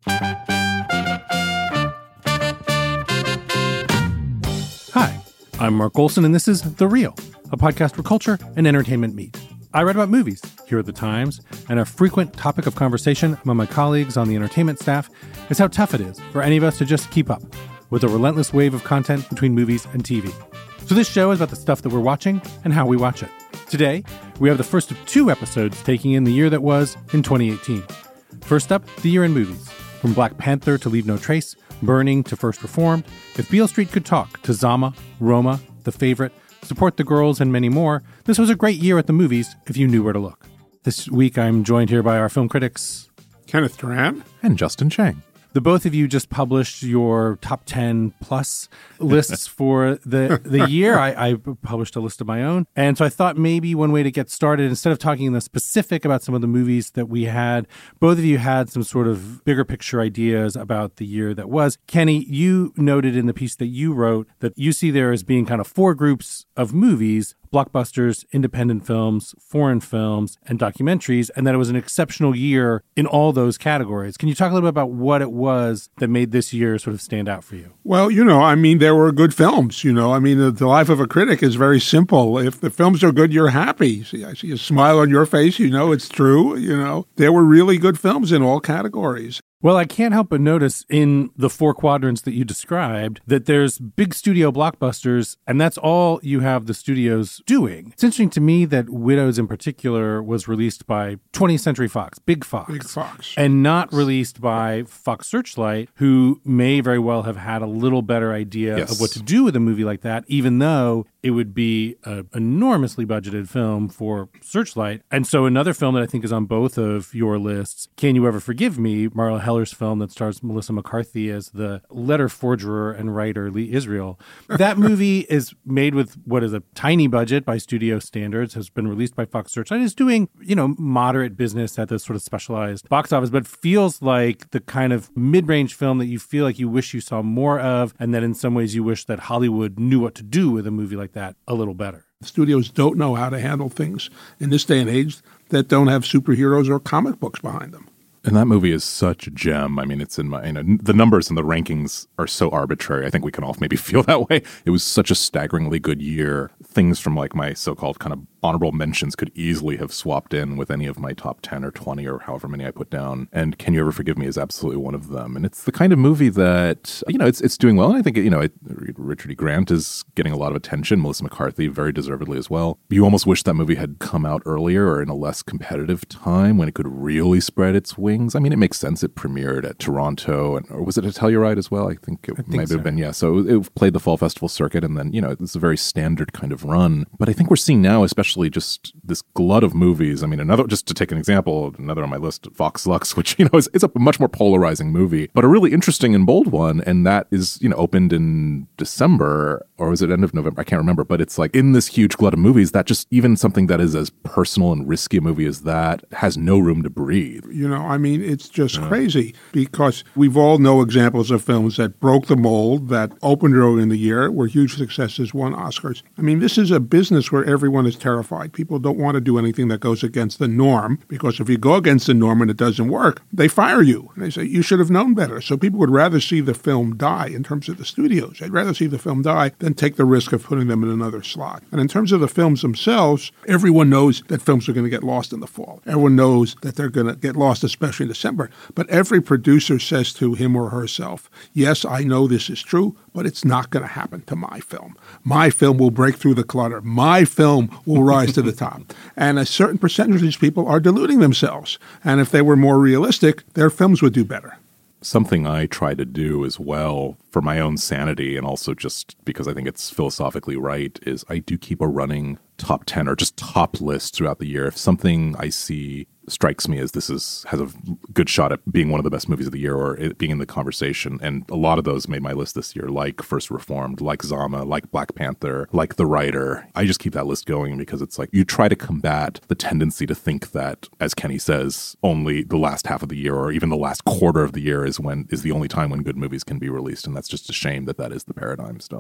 Hi, I'm Mark Olson, and this is The Real, a podcast where culture and entertainment meet. I write about movies here at The Times, and a frequent topic of conversation among my colleagues on the entertainment staff is how tough it is for any of us to just keep up with the relentless wave of content between movies and TV. So this show is about the stuff that we're watching and how we watch it. Today, we have the first of two episodes taking in the year that was in 2018. First up, the year in movies. From Black Panther to Leave No Trace, Burning to First Reformed, If Beale Street Could Talk to Zama, Roma, The Favorite, Support the Girls, and many more, this was a great year at the movies if you knew where to look. This week, I'm joined here by our film critics, Kenneth Duran and Justin Chang. The both of you just published your top 10 plus lists for the year. I published a list of my own. And so I thought maybe one way to get started, instead of talking in the specific about some of the movies that we had, both of you had some sort of bigger picture ideas about the year that was. Kenny, you noted in the piece that you wrote that you see there as being kind of four groups of movies: blockbusters, independent films, foreign films, and documentaries, and that it was an exceptional year in all those categories. Can you talk a little bit about what it was that made this year sort of stand out for you? Well, there were good films. The life of a critic is very simple. If the films are good, you're happy. I see a smile on your face. It's true. There were really good films in all categories. Well, I can't help but notice in the four quadrants that you described that there's big studio blockbusters, and that's all you have the studios doing. It's interesting to me that Widows in particular was released by 20th Century Fox, Big Fox, and not released by Fox Searchlight, who may very well have had a little better idea of what to do with a movie like that, even though it would be an enormously budgeted film for Searchlight. And so another film that I think is on both of your lists, Can You Ever Forgive Me?, Marla Heller's film that stars Melissa McCarthy as the letter forger and writer Lee Israel. That movie is made with what is a tiny budget by studio standards, has been released by Fox Searchlight, is doing, moderate business at this sort of specialized box office, but feels like the kind of mid-range film that you feel like you wish you saw more of, and that in some ways you wish that Hollywood knew what to do with a movie like that a little better. Studios don't know how to handle things in this day and age that don't have superheroes or comic books behind them. And that movie is such a gem. I mean, it's in my, the numbers and the rankings are so arbitrary. I think we can all maybe feel that way. It was such a staggeringly good year. Things from like my so-called kind of honorable mentions could easily have swapped in with any of my top 10 or 20 or however many I put down. And Can You Ever Forgive Me is absolutely one of them. And it's the kind of movie that, it's doing well. And I think, Richard E. Grant is getting a lot of attention. Melissa McCarthy, very deservedly as well. You almost wish that movie had come out earlier or in a less competitive time when it could really spread its wings. I mean, it makes sense. It premiered at Toronto, or was it a Telluride as well? I think it might have been, yeah. So it played the Fall Festival circuit, and then, it's a very standard kind of run. But I think we're seeing now, especially just this glut of movies. I mean, just to take an example, another on my list, Vox Lux, which, is a much more polarizing movie, but a really interesting and bold one. And that is, opened in December, or was it end of November? I can't remember, but it's like in this huge glut of movies that just even something that is as personal and risky a movie as that has no room to breathe. It's just crazy because we've all know examples of films that broke the mold, that opened early in the year, were huge successes, won Oscars. This is a business where everyone is terrified. People don't want to do anything that goes against the norm, because if you go against the norm and it doesn't work, they fire you. And they say, you should have known better. So people would rather see the film die in terms of the studios. They'd rather see the film die than take the risk of putting them in another slot. And in terms of the films themselves, everyone knows that films are going to get lost in the fall. Everyone knows that they're going to get lost, especially in December. But every producer says to him or herself, yes, I know this is true, but it's not going to happen to my film. My film will break through the clutter. My film will rise to the top. And a certain percentage of these people are deluding themselves. And if they were more realistic, their films would do better. Something I try to do as well for my own sanity, and also just because I think it's philosophically right, is I do keep a running top 10 or just top list throughout the year. If something I see strikes me as has a good shot at being one of the best movies of the year, or it being in the conversation, and a lot of those made my list this year, like First Reformed, like Zama, like Black Panther, like The Writer. I just keep that list going because it's like you try to combat the tendency to think that, as Kenny says, only the last half of the year or even the last quarter of the year is the only time when good movies can be released, and that's just a shame that is the paradigm still.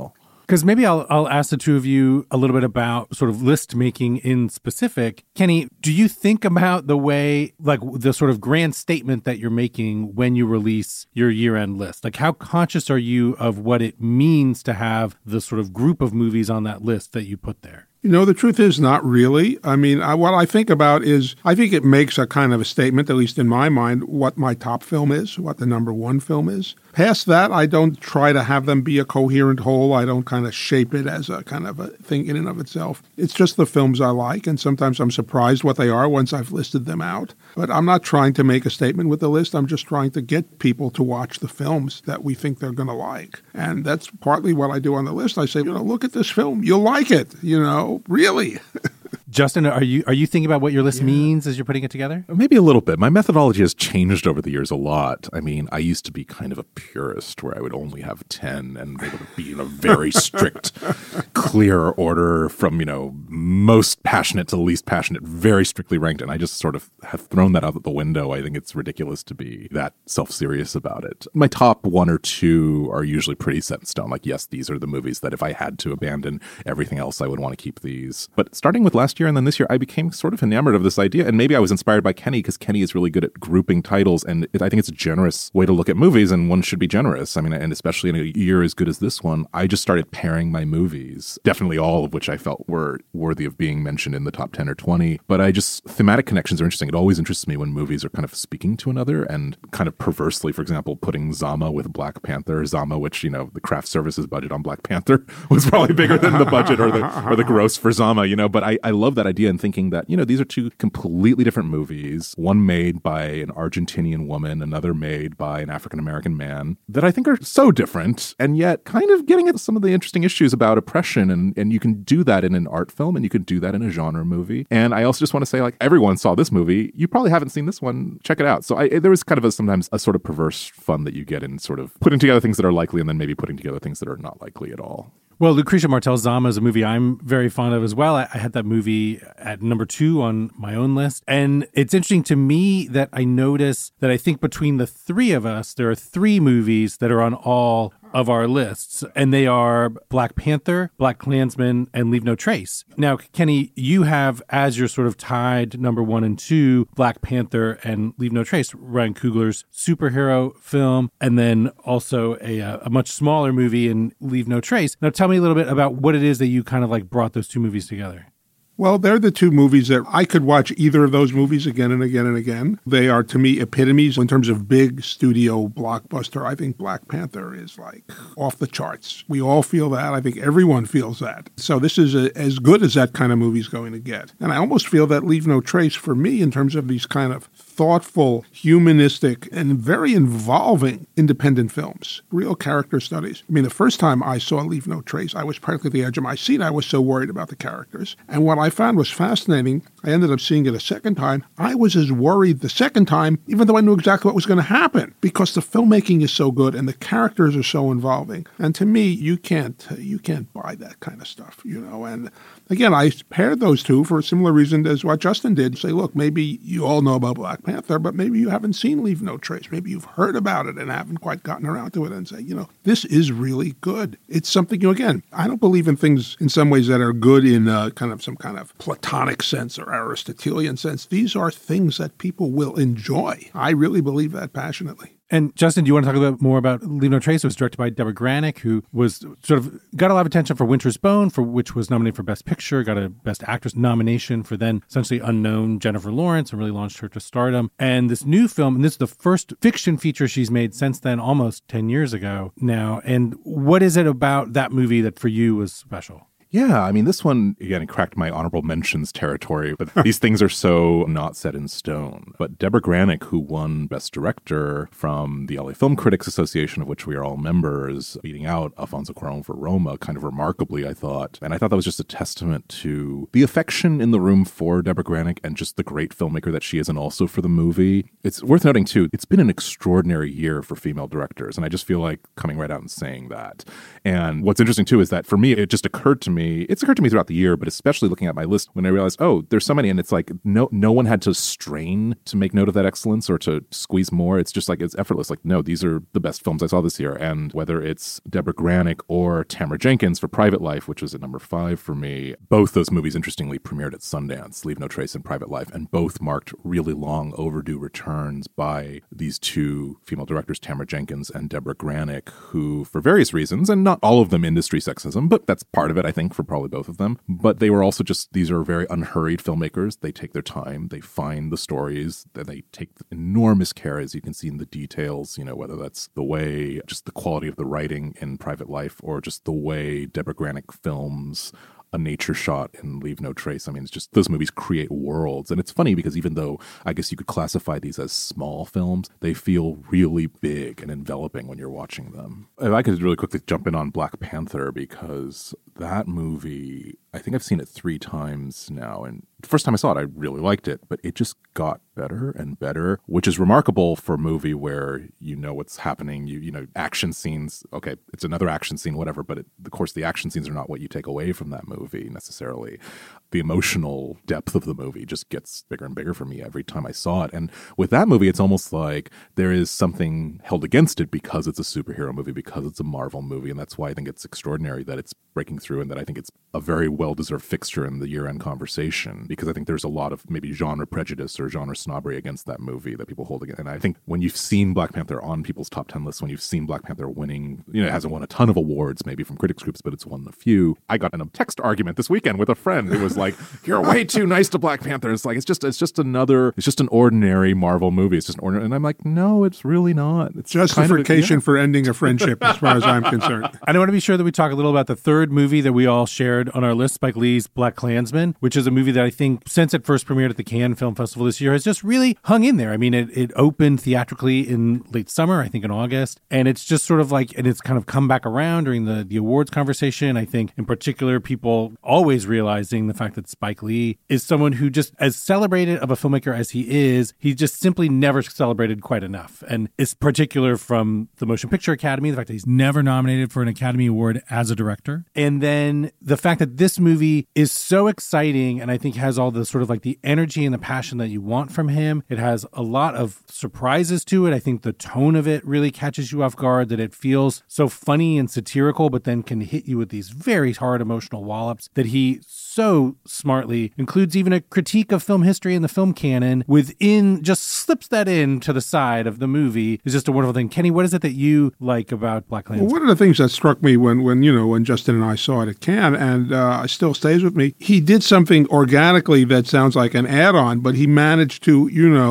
Because maybe I'll ask the two of you a little bit about sort of list making in specific. Kenny, do you think about the way, like the sort of grand statement that you're making when you release your year-end list? Like how conscious are you of what it means to have the sort of group of movies on that list that you put there? You know, the truth is not really. I mean, what I think about is I think it makes a kind of a statement, at least in my mind, what my top film is, what the number one film is. Past that, I don't try to have them be a coherent whole. I don't kind of shape it as a kind of a thing in and of itself. It's just the films I like, and sometimes I'm surprised what they are once I've listed them out. But I'm not trying to make a statement with the list. I'm just trying to get people to watch the films that we think they're going to like. And that's partly what I do on the list. I say, look at this film. You'll like it, really. Justin, are you thinking about what your list means as you're putting it together? Maybe a little bit. My methodology has changed over the years a lot. I mean, I used to be kind of a purist where I would only have 10 and they would be in a very strict, clear order from, most passionate to least passionate, very strictly ranked. And I just sort of have thrown that out the window. I think it's ridiculous to be that self-serious about it. My top one or two are usually pretty set in stone. Like, yes, these are the movies that if I had to abandon everything else, I would want to keep these. But starting with last year and then this year, I became sort of enamored of this idea. And maybe I was inspired by Kenny because Kenny is really good at grouping titles. And I think it's a generous way to look at movies, and one should be generous. I mean, and especially in a year as good as this one, I just started pairing my movies, definitely all of which I felt were worthy of being mentioned in the top 10 or 20. But thematic connections are interesting. It always interests me when movies are kind of speaking to another and kind of perversely, for example, putting Zama with Black Panther. Zama, which, the craft services budget on Black Panther was probably bigger than the budget or the gross for Zama, But I love that idea and thinking that, these are two completely different movies, one made by an Argentinian woman, another made by an African-American man, that I think are so different and yet kind of getting at some of the interesting issues about oppression. And you can do that in an art film and you can do that in a genre movie. And I also just want to say, like, everyone saw this movie. You probably haven't seen this one. Check it out. So there was kind of sometimes a sort of perverse fun that you get in sort of putting together things that are likely and then maybe putting together things that are not likely at all. Well, Lucrecia Martel's Zama is a movie I'm very fond of as well. I had that movie at number 2 on my own list. And it's interesting to me that I notice that I think between the three of us, there are 3 movies that are on all of our lists, and they are Black Panther, Black Klansman, and Leave No Trace. Now, Kenny, you have as your sort of tied number 1 and 2, Black Panther and Leave No Trace, Ryan Coogler's superhero film, and then also a much smaller movie in Leave No Trace. Now, tell me a little bit about what it is that you kind of like brought those 2 movies together. Well, they're the 2 movies that I could watch either of those movies again and again and again. They are, to me, epitomes in terms of big studio blockbuster. I think Black Panther is like off the charts. We all feel that. I think everyone feels that. So this is as good as that kind of movie is going to get. And I almost feel that Leave No Trace for me in terms of these kind of thoughtful, humanistic, and very involving independent films, real character studies. I mean, the first time I saw Leave No Trace, I was practically at the edge of my seat. I was so worried about the characters. And what I found was fascinating, I ended up seeing it a second time. I was as worried the second time, even though I knew exactly what was going to happen, because the filmmaking is so good and the characters are so involving. And to me, you can't buy that kind of stuff, And again, I paired those 2 for a similar reason as what Justin did. Say, look, maybe you all know about Black Panther, but maybe you haven't seen Leave No Trace. Maybe you've heard about it and haven't quite gotten around to it and say, this is really good. It's something, again, I don't believe in things in some ways that are good in some kind of Platonic sense or Aristotelian sense. These are things that people will enjoy. I really believe that passionately. And Justin, do you want to talk a bit more about Leave No Trace? It was directed by Deborah Granick, who was sort of got a lot of attention for Winter's Bone, for which was nominated for Best Picture, got a Best Actress nomination for then essentially unknown Jennifer Lawrence, and really launched her to stardom. And this new film, and this is the first fiction feature she's made since then, almost 10 years ago now. And what is it about that movie that for you was special? Yeah, I mean, this one, again, it cracked my honorable mentions territory, but these things are so not set in stone. But Deborah Granick, who won Best Director from the LA Film Critics Association, of which we are all members, beating out Alfonso Cuarón for Roma, kind of remarkably, I thought. And I thought that was just a testament to the affection in the room for Deborah Granick and just the great filmmaker that she is, and also for the movie. It's worth noting, too, it's been an extraordinary year for female directors, and I just feel like coming right out and saying that. And what's interesting, too, is that for me, it just occurred to me me, it's occurred to me throughout the year, but especially looking at my list when I realized, oh, there's so many, and it's like no one had to strain to make note of that excellence or to squeeze more. It's just like it's effortless. Like, no, these are the best films I saw this year. And whether it's Deborah Granick or Tamara Jenkins for Private Life, which was at number 5 for me, both those movies interestingly premiered at Sundance, Leave No Trace and Private Life, and both marked really long overdue returns by these two female directors, Tamara Jenkins and Deborah Granick, who, for various reasons, and not all of them industry sexism, but that's part of it, I think, for probably both of them. But they were also just, these are very unhurried filmmakers. They take their time, they find the stories, they take enormous care, as you can see in the details, you know, whether that's the way, just the quality of the writing in Private Life, or just the way Deborah Granick films a nature shot in Leave No Trace. I mean, it's just, those movies create worlds. And it's funny because even though I guess you could classify these as small films, they feel really big and enveloping when you're watching them. If I could really quickly jump in on Black Panther, because that movie, I think I've seen it 3 times now. And the first time I saw it, I really liked it, but it just got better and better, which is remarkable for a movie where you know what's happening. You know, action scenes, okay, it's another action scene, whatever, but of course the action scenes are not what you take away from that movie necessarily. The emotional depth of the movie just gets bigger and bigger for me every time I saw it. And with that movie, it's almost like there is something held against it because it's a superhero movie, because it's a Marvel movie. And that's why I think it's extraordinary that it's breaking through, and that I think it's a very well-deserved fixture in the year-end conversation, because I think there's a lot of maybe genre prejudice or genre snobbery against that movie that people hold against. And I think when you've seen Black Panther on people's top 10 lists, when you've seen Black Panther winning, you know, it hasn't won a ton of awards maybe from critics groups, but it's won a few. I got in a text argument this weekend with a friend who was like, you're way too nice to Black Panther. It's like, it's just an ordinary Marvel movie. It's just an ordinary. And I'm like, no, it's really not. It's justification for ending a friendship as far as I'm concerned. And I want to be sure that we talk a little about the third movie that we all shared on our list, Spike Lee's BlacKkKlansman, which is a movie that I think since it first premiered at the Cannes Film Festival this year has just really hung in there. I mean, it opened theatrically in late summer, I think in August, and it's just sort of like, and it's kind of come back around during the awards conversation. I think in particular, people always realizing the fact that Spike Lee is someone who, just as celebrated of a filmmaker as he is, he just simply never celebrated quite enough. And it's particular from the Motion Picture Academy, the fact that he's never nominated for an Academy Award as a director. And then the fact that this movie is so exciting and I think has all the sort of like the energy and the passion that you want from him. It has a lot of surprises to it. I think the tone of it really catches you off guard, that it feels so funny and satirical, but then can hit you with these very hard emotional wallops that he so smartly includes even a critique of film history and the film canon within, just slips that in to the side of the movie. Is just a wonderful thing. Kenny, what is it that you like about BlacKkKlansman? Well, one of the things that struck me when Justin and I saw it at Cannes, and it still stays with me, he did something organically that sounds like an add-on, but he managed to,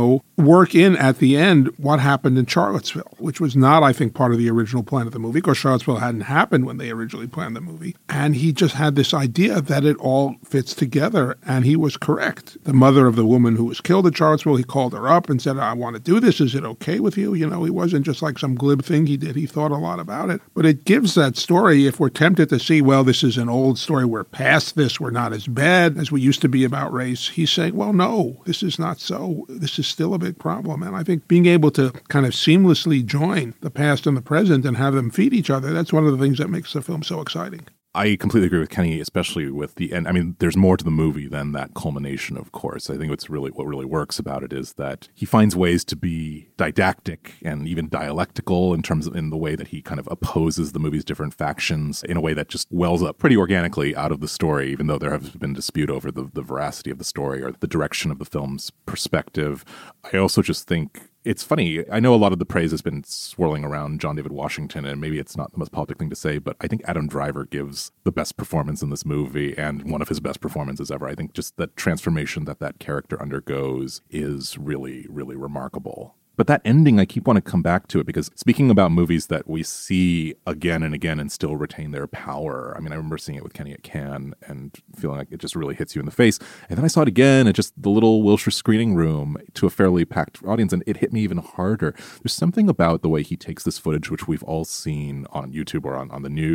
work in at the end what happened in Charlottesville, which was not, I think, part of the original plan of the movie, because Charlottesville hadn't happened when they originally planned the movie. And he just had this idea that it all fits together, and he was correct. The mother of the woman who was killed at Charlottesville, he called her up and said, I want to do this. Is it okay with you? He wasn't just like some glib thing he did. He thought a lot about it. But it gives that story, if we're tempted to see, well, this is an old story, we're past this, we're not as bad as we used to be about race. He's saying, well, no, this is not so. This is still a big problem. And I think being able to kind of seamlessly join the past and the present and have them feed each other, that's one of the things that makes the film so exciting. I completely agree with Kenny, especially with the end. I mean, there's more to the movie than that culmination, of course. I think what really works about it is that he finds ways to be didactic and even dialectical in the way that he kind of opposes the movie's different factions in a way that just wells up pretty organically out of the story, even though there has been dispute over the veracity of the story or the direction of the film's perspective. I also just think it's funny. I know a lot of the praise has been swirling around John David Washington, and maybe it's not the most public thing to say, but I think Adam Driver gives the best performance in this movie, and one of his best performances ever. I think just the transformation that character undergoes is really, really remarkable. But that ending, I keep wanting to come back to it, because speaking about movies that we see again and again and still retain their power, I mean, I remember seeing it with Kenny at Cannes and feeling like it just really hits you in the face. And then I saw it again at just the little Wilshire screening room to a fairly packed audience, and it hit me even harder. There's something about the way he takes this footage, which we've all seen on YouTube or on the news,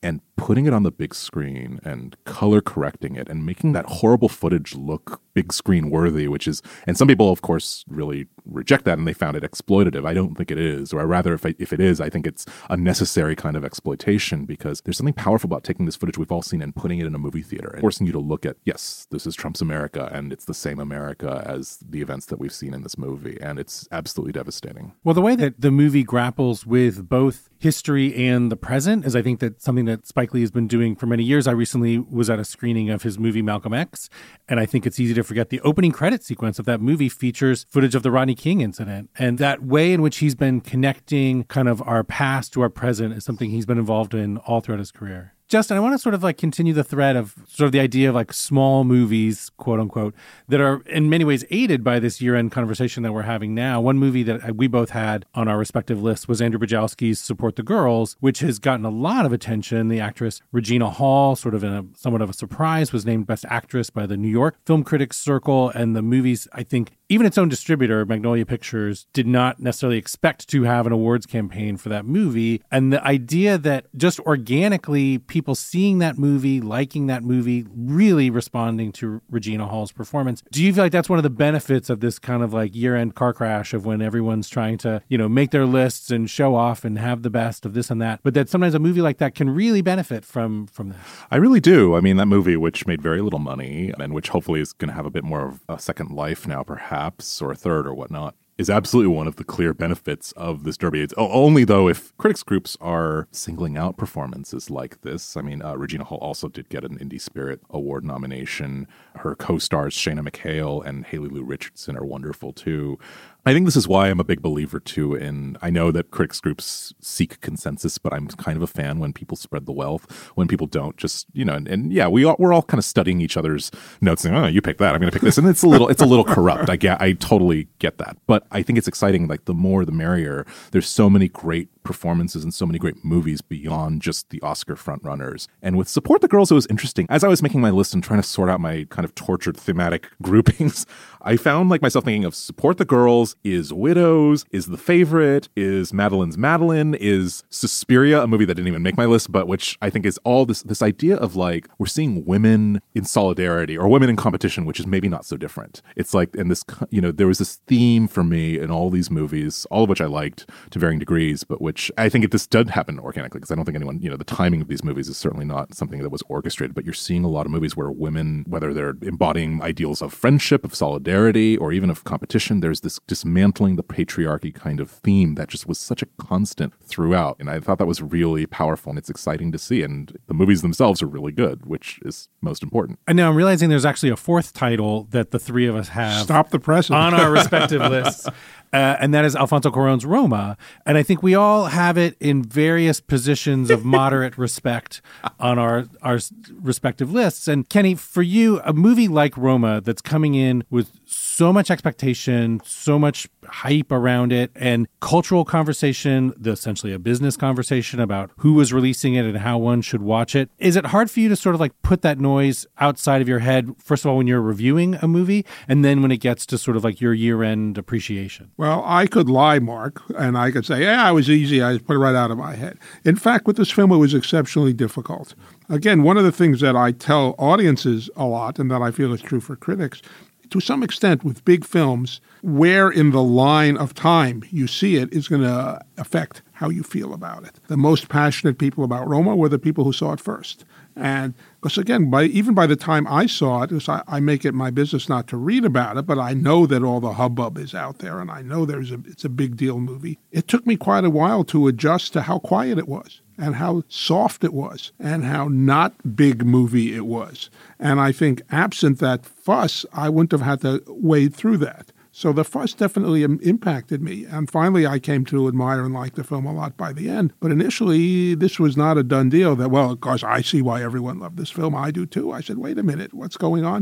and putting it on the big screen and color correcting it and making that horrible footage look big screen worthy, which is, and some people, of course, really reject that and they found it exploitative. I don't think it is, or rather, if it is, I think it's a necessary kind of exploitation because there's something powerful about taking this footage we've all seen and putting it in a movie theater and forcing you to look at, yes, this is Trump's America and it's the same America as the events that we've seen in this movie. And it's absolutely devastating. Well, the way that the movie grapples with both history and the present is, I think, that something that Spike Lee has been doing for many years. I recently was at a screening of his movie Malcolm X, and I think it's easy to forget the opening credit sequence of that movie features footage of the Rodney King incident. And that way in which he's been connecting kind of our past to our present is something he's been involved in all throughout his career. Justin, I want to sort of like continue the thread of sort of the idea of like small movies, quote unquote, that are in many ways aided by this year-end conversation that we're having now. One movie that we both had on our respective lists was Andrew Bujalski's Support the Girls, which has gotten a lot of attention. The actress Regina Hall, sort of in a somewhat of a surprise, was named Best Actress by the New York Film Critics Circle. And the movie's, I think, even its own distributor, Magnolia Pictures, did not necessarily expect to have an awards campaign for that movie. And the idea that just organically people seeing that movie, liking that movie, really responding to Regina Hall's performance. Do you feel like that's one of the benefits of this kind of like year-end car crash of when everyone's trying to, you know, make their lists and show off and have the best of this and that, but that sometimes a movie like that can really benefit from that? I really do. I mean, that movie, which made very little money and which hopefully is going to have a bit more of a second life now, perhaps, or a third or whatnot, is absolutely one of the clear benefits of this Derby. It's only, though, if critics groups are singling out performances like this. I mean, Regina Hall also did get an Indie Spirit Award nomination. Her co-stars Shana McHale and Haley Lou Richardson are wonderful, too. I think this is why I'm a big believer, too, in, I know that critics groups seek consensus, but I'm kind of a fan when people spread the wealth, when people don't just, you know, and yeah, we're all kind of studying each other's notes, saying, oh, you pick that, I'm going to pick this, and it's a little corrupt. I totally get that, but I think it's exciting, like the more the merrier. There's so many great performances and so many great movies beyond just the Oscar frontrunners. And with Support the Girls, it was interesting. As I was making my list and trying to sort out my kind of tortured thematic groupings, I found like myself thinking of Support the Girls, is Widows, is The Favorite, is Madeline's Madeline, is Suspiria, a movie that didn't even make my list, but which I think is all this idea of like, we're seeing women in solidarity or women in competition, which is maybe not so different. It's like, and this, you know, there was this theme for me in all these movies, all of which I liked to varying degrees, but which I think this did happen organically, because I don't think anyone, you know, the timing of these movies is certainly not something that was orchestrated, but you're seeing a lot of movies where women, whether they're embodying ideals of friendship, of solidarity, or even of competition, there's this dismantling the patriarchy kind of theme that just was such a constant throughout. And I thought that was really powerful, and it's exciting to see. And the movies themselves are really good, which is most important. And now I'm realizing there's actually a fourth title that the three of us have Stop the Presses on our respective lists. And that is Alfonso Cuarón's Roma. And I think we all have it in various positions of moderate respect on our respective lists. And Kenny, for you, a movie like Roma that's coming in with so much expectation, so much hype around it, and cultural conversation, essentially a business conversation about who was releasing it and how one should watch it. Is it hard for you to sort of like put that noise outside of your head, first of all, when you're reviewing a movie, and then when it gets to sort of like your year-end appreciation? Well, I could lie, Mark, and I could say, yeah, it was easy. I put it right out of my head. In fact, with this film, it was exceptionally difficult. Again, one of the things that I tell audiences a lot, and that I feel is true for critics, to some extent with big films, where in the line of time you see it is going to affect how you feel about it. The most passionate people about Roma were the people who saw it first. And because, again, even by the time I saw it, I make it my business not to read about it, but I know that all the hubbub is out there, and I know it's a big deal movie. It took me quite a while to adjust to how quiet it was, and how soft it was, and how not big movie it was. And I think absent that fuss, I wouldn't have had to wade through that. So the fuss definitely impacted me. And finally, I came to admire and like the film a lot by the end. But initially, this was not a done deal that, well, of course, I see why everyone loved this film. I do too. I said, wait a minute, what's going on here?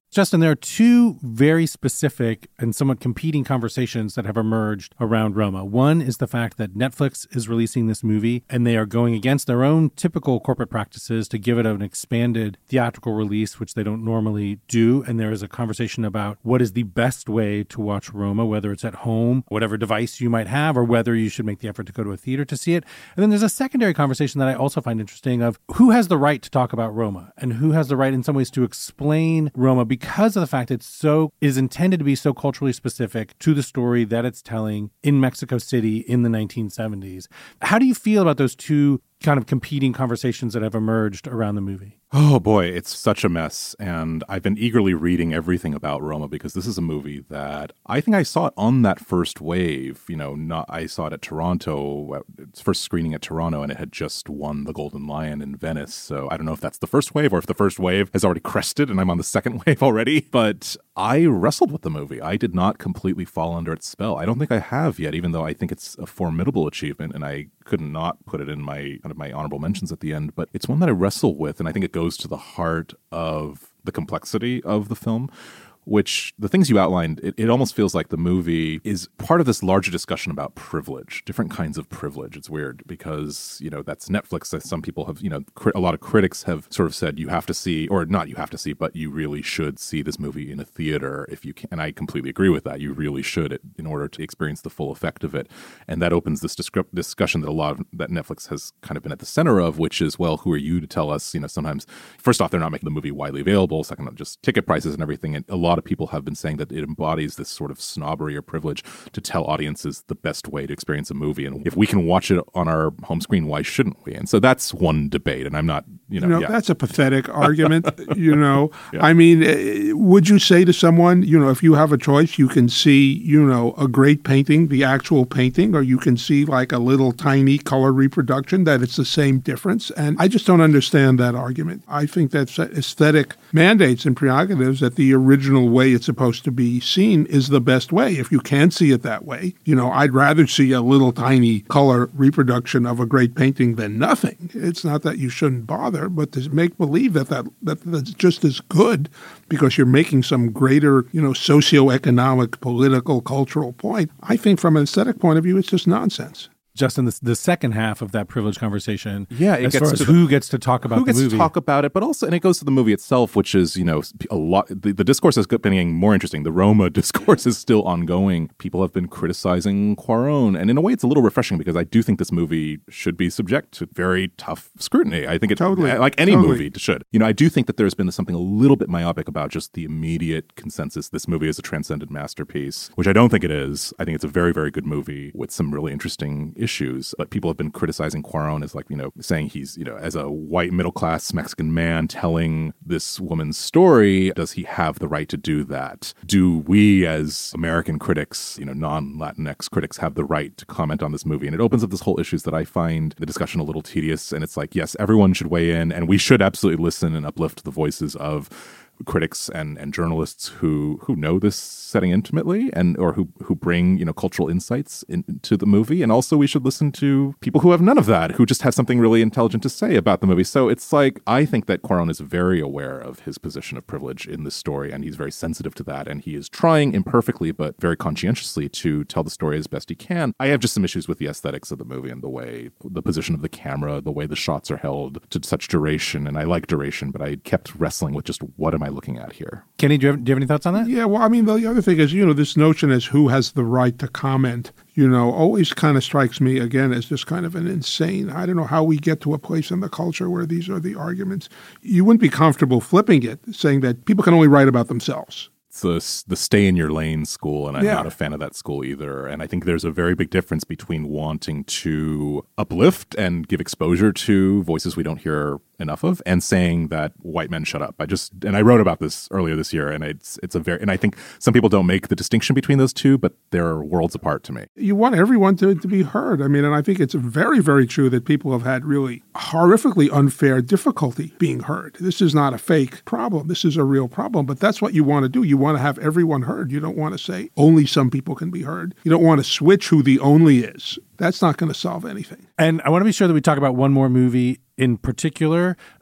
Justin, there are two very specific and somewhat competing conversations that have emerged around Roma. One is the fact that Netflix is releasing this movie and they are going against their own typical corporate practices to give it an expanded theatrical release, which they don't normally do. And there is a conversation about what is the best way to watch Roma, whether it's at home, whatever device you might have, or whether you should make the effort to go to a theater to see it. And then there's a secondary conversation that I also find interesting of who has the right to talk about Roma and who has the right in some ways to explain Roma because of the fact it is intended to be so culturally specific to the story that it's telling in Mexico City in the 1970s. How do you feel about those two kind of competing conversations that have emerged around the movie? Oh boy, it's such a mess. And I've been eagerly reading everything about Roma because this is a movie that I think I saw it on that first wave. I saw it at Toronto, its first screening at Toronto, and it had just won the Golden Lion in Venice. So I don't know if that's the first wave or if the first wave has already crested and I'm on the second wave already. But I wrestled with the movie. I did not completely fall under its spell. I don't think I have yet, even though I think it's a formidable achievement and I could not put it in my honorable mentions at the end. But it's one that I wrestle with, and I think it goes to the heart of the complexity of the film, which the things you outlined, it almost feels like the movie is part of this larger discussion about privilege, different kinds of privilege. It's weird because, that's Netflix. Some people have, a lot of critics have sort of said you have to see, or not you have to see, but you really should see this movie in a theater if you can. And I completely agree with that. You really should in order to experience the full effect of it. And that opens this discussion that Netflix has kind of been at the center of, which is, well, who are you to tell us, sometimes, first off, they're not making the movie widely available. Second, just ticket prices and everything. And a lot of people have been saying that it embodies this sort of snobbery or privilege to tell audiences the best way to experience a movie. And if we can watch it on our home screen, why shouldn't we? And so that's one debate. And I'm not, that's a pathetic argument, Yeah. I mean, would you say to someone, if you have a choice, you can see, a great painting, the actual painting, or you can see like a little tiny color reproduction, that it's the same difference? And I just don't understand that argument. I think that aesthetic mandates and prerogatives that the original way it's supposed to be seen is the best way. If you can't see it that way, I'd rather see a little tiny color reproduction of a great painting than nothing. It's not that you shouldn't bother, but to make believe that's just as good because you're making some greater, socioeconomic, political, cultural point. I think from an aesthetic point of view, it's just nonsense. Justin, the second half of that privilege conversation, as far as who gets to talk about the movie. Who gets to talk about it, but also, and it goes to the movie itself, which is, a lot, the discourse has been getting more interesting. The Roma discourse is still ongoing. People have been criticizing Cuarón, and in a way it's a little refreshing because I do think this movie should be subject to very tough scrutiny. I think it, like any movie should. I do think that there's been something a little bit myopic about just the immediate consensus. This movie is a transcendent masterpiece, which I don't think it is. I think it's a very, very good movie with some really interesting issues, but people have been criticizing Cuarón as saying he's, as a white middle-class Mexican man telling this woman's story, does he have the right to do that? Do we as American critics, non-Latinx critics, have the right to comment on this movie? And it opens up this whole issues that I find the discussion a little tedious. And it's like, yes, everyone should weigh in and we should absolutely listen and uplift the voices of critics and journalists who know this setting intimately or who bring cultural insights into the movie. And also we should listen to people who have none of that, who just have something really intelligent to say about the movie. So it's like, I think that Cuarón is very aware of his position of privilege in this story, and he's very sensitive to that, and he is trying imperfectly but very conscientiously to tell the story as best he can. I have just some issues with the aesthetics of the movie and the position of the camera, the way the shots are held to such duration, and I like duration, but I kept wrestling with just what am I looking at here? Kenny, do you have any thoughts on that? Yeah, well, I mean, the other thing is, this notion as who has the right to comment, always kind of strikes me, again, as just kind of an insane, I don't know how we get to a place in the culture where these are the arguments. You wouldn't be comfortable flipping it, saying that people can only write about themselves. It's the stay in your lane school, and I'm not a fan of that school either. And I think there's a very big difference between wanting to uplift and give exposure to voices we don't hear enough of, and saying that white men shut up. I wrote about this earlier this year, and and I think some people don't make the distinction between those two, but they're worlds apart to me. You want everyone to be heard. I mean, and I think it's very, very true that people have had really horrifically unfair difficulty being heard. This is not a fake problem. This is a real problem, but that's what you want to do. You want to have everyone heard. You don't want to say only some people can be heard. You don't want to switch who the only is. That's not going to solve anything. And I want to be sure that we talk about one more movie in particular.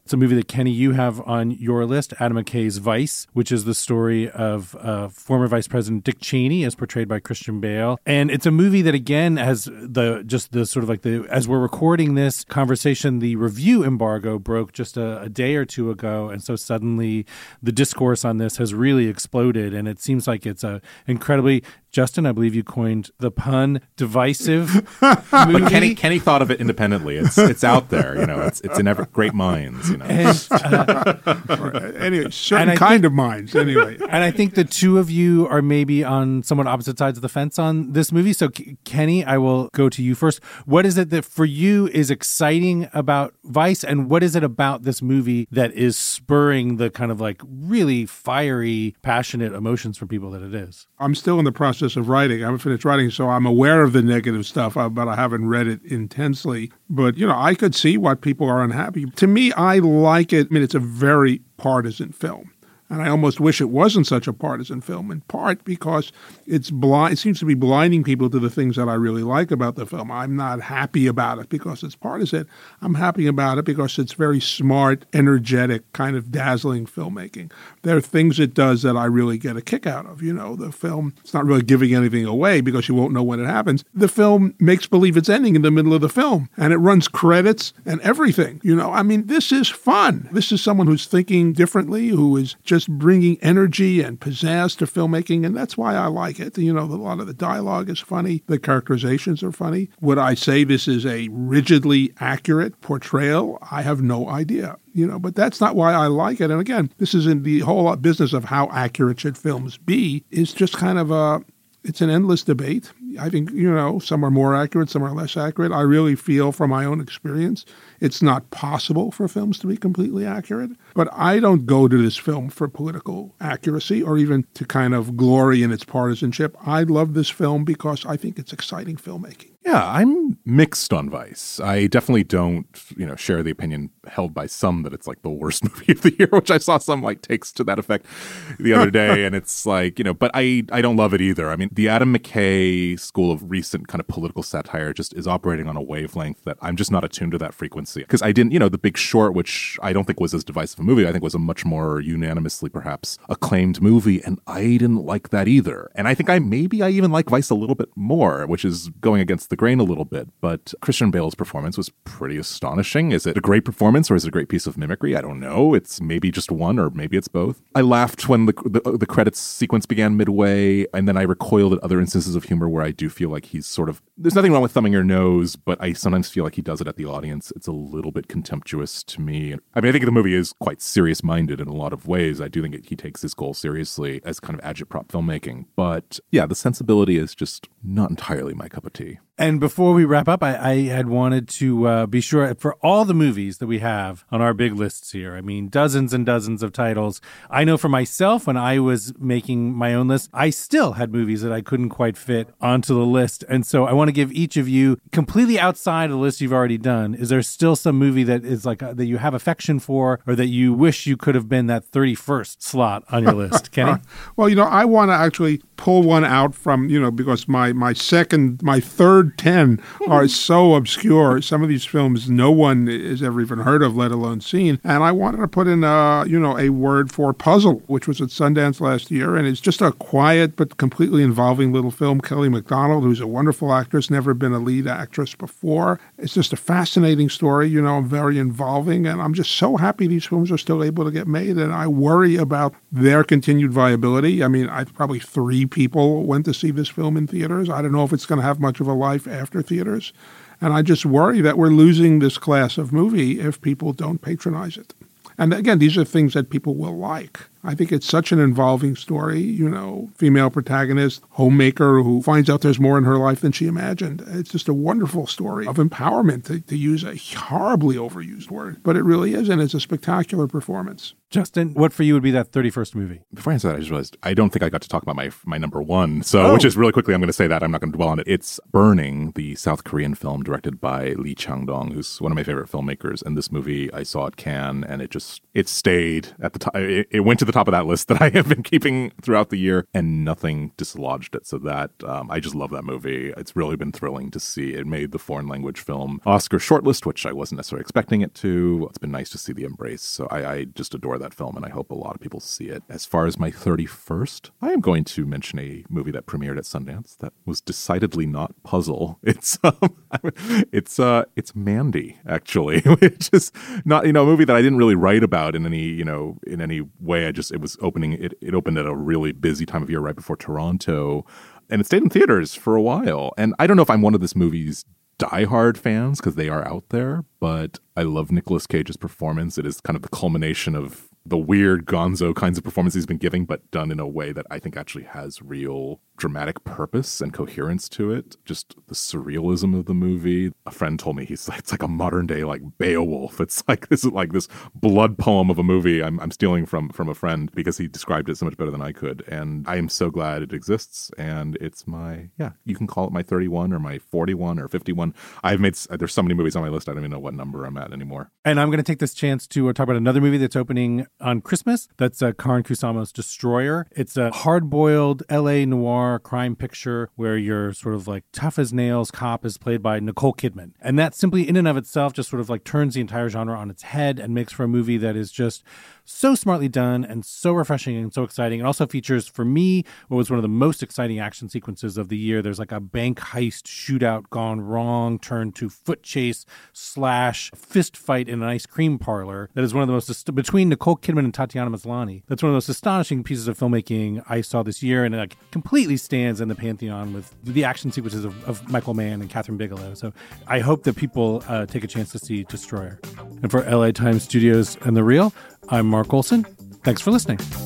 It's a movie that, Kenny, you have on your list, Adam McKay's Vice, which is the story of former Vice President Dick Cheney as portrayed by Christian Bale. And it's a movie that, again, has as we're recording this conversation, the review embargo broke just a day or two ago. And so suddenly the discourse on this has really exploded. And it seems like it's a incredibly, Justin, I believe you coined the pun, divisive movie. But Kenny thought of it independently. It's out there, it's in great minds, And, anyway, certain kind of minds, anyway. And I think the two of you are maybe on somewhat opposite sides of the fence on this movie. So, Kenny, I will go to you first. What is it that for you is exciting about Vice, and what is it about this movie that is spurring the kind of like really fiery, passionate emotions from people that it is? I'm still in the process of writing. I haven't finished writing, so I'm aware of the negative stuff, but I haven't read it intensely. But, I could see why people are unhappy. To me, I like it. I mean, it's a very partisan film. And I almost wish it wasn't such a partisan film, in part because it seems to be blinding people to the things that I really like about the film. I'm not happy about it because it's partisan. I'm happy about it because it's very smart, energetic, kind of dazzling filmmaking. There are things it does that I really get a kick out of. The film, it's not really giving anything away because you won't know when it happens. The film makes believe it's ending in the middle of the film, and it runs credits and everything. This is fun. This is someone who's thinking differently, who is just bringing energy and pizzazz to filmmaking, and that's why I like it. A lot of the dialogue is funny. The characterizations are funny. Would I say this is a rigidly accurate portrayal? I have no idea. But that's not why I like it. And again, this is in the whole business of how accurate should films be. It's just kind of it's an endless debate. I think, some are more accurate, some are less accurate. I really feel from my own experience, it's not possible for films to be completely accurate. But I don't go to this film for political accuracy or even to kind of glory in its partisanship. I love this film because I think it's exciting filmmaking. Yeah, I'm mixed on Vice. I definitely don't, share the opinion held by some that it's like the worst movie of the year, which I saw some takes to that effect the other day. And it's like, but I don't love it either. I mean, the Adam McKay school of recent kind of political satire just is operating on a wavelength that I'm just not attuned to that frequency. Because I didn't, The Big Short, which I don't think was as divisive a movie, I think was a much more unanimously perhaps acclaimed movie. And I didn't like that either. And I think I even like Vice a little bit more, which is going against the grain a little bit, but Christian Bale's performance was pretty astonishing. Is it a great performance or is it a great piece of mimicry? I don't know. It's maybe just one or maybe it's both. I laughed when the credits sequence began midway, and then I recoiled at other instances of humor where I do feel like he's sort of, there's nothing wrong with thumbing your nose, but I sometimes feel like he does it at the audience. It's a little bit contemptuous to me. I mean, I think the movie is quite serious-minded in a lot of ways. I do think he takes his goal seriously as kind of agitprop filmmaking, but yeah, the sensibility is just not entirely my cup of tea. And before we wrap up, I had wanted to be sure for all the movies that we have on our big lists here, I mean, dozens and dozens of titles. I know for myself, when I was making my own list, I still had movies that I couldn't quite fit onto the list. And so I want to give each of you, completely outside of the list you've already done, is there still some movie that is like that you have affection for or that you wish you could have been that 31st slot on your list? Kenny? Well, I want to actually pull one out from, because my third 10 are so obscure. Some of these films no one has ever even heard of, let alone seen. And I wanted to put in, a word for Puzzle, which was at Sundance last year. And it's just a quiet but completely involving little film. Kelly MacDonald, who's a wonderful actress, never been a lead actress before. It's just a fascinating story, very involving. And I'm just so happy these films are still able to get made. And I worry about their continued viability. I mean, probably 3 people went to see this film in theaters. I don't know if it's going to have much of a life after theaters. And I just worry that we're losing this class of movie if people don't patronize it. And again, these are things that people will like. I think it's such an involving story, female protagonist, homemaker who finds out there's more in her life than she imagined. It's just a wonderful story of empowerment, to use a horribly overused word. But it really is, and it's a spectacular performance. Justin, what for you would be that 31st movie? Before I answer that, I just realized I don't think I got to talk about my number one. So, which is really quickly, I'm going to say that. I'm not going to dwell on it. It's Burning, the South Korean film directed by Lee Chang-dong, who's one of my favorite filmmakers. And this movie, I saw at Cannes, and it stayed at the top. It went to the top of that list that I have been keeping throughout the year, and nothing dislodged it. So that I just love that movie. It's really been thrilling to see. It made the foreign language film Oscar shortlist, which I wasn't necessarily expecting it to. It's been nice to see the embrace. So I just adore that film, and I hope a lot of people see it. As far as my 31st, I am going to mention a movie that premiered at Sundance that was decidedly not puzzle. It's Mandy, actually, which is not, a movie that I didn't really write about in any way. It opened at a really busy time of year right before Toronto, and it stayed in theaters for a while. And I don't know if I'm one of this movie's diehard fans, because they are out there, but I love Nicolas Cage's performance. It is kind of the culmination of the weird gonzo kinds of performances he's been giving, but done in a way that I think actually has real dramatic purpose and coherence to it. Just the surrealism of the movie. A friend told me it's like a modern day like Beowulf. It's like this blood poem of a movie I'm stealing from a friend, because he described it so much better than I could. And I am so glad it exists. And it's you can call it my 31 or my 41 or 51. There's so many movies on my list, I don't even know what number I'm at anymore. And I'm going to take this chance to talk about another movie that's opening on Christmas. That's Karin Kusama's Destroyer. It's a hard-boiled LA noir crime picture where your sort of like tough as nails cop is played by Nicole Kidman. And that simply in and of itself just sort of like turns the entire genre on its head and makes for a movie that is just so smartly done and so refreshing and so exciting. It also features, for me, what was one of the most exciting action sequences of the year. There's like a bank heist shootout gone wrong, turned to foot chase / fist fight in an ice cream parlor. That is one of the most, between Nicole Kidman and Tatiana Maslany, that's one of the most astonishing pieces of filmmaking I saw this year, and it completely stands in the pantheon with the action sequences of Michael Mann and Catherine Bigelow. So I hope that people take a chance to see Destroyer. And for LA Times Studios and The Real, I'm Mark Olson. Thanks for listening.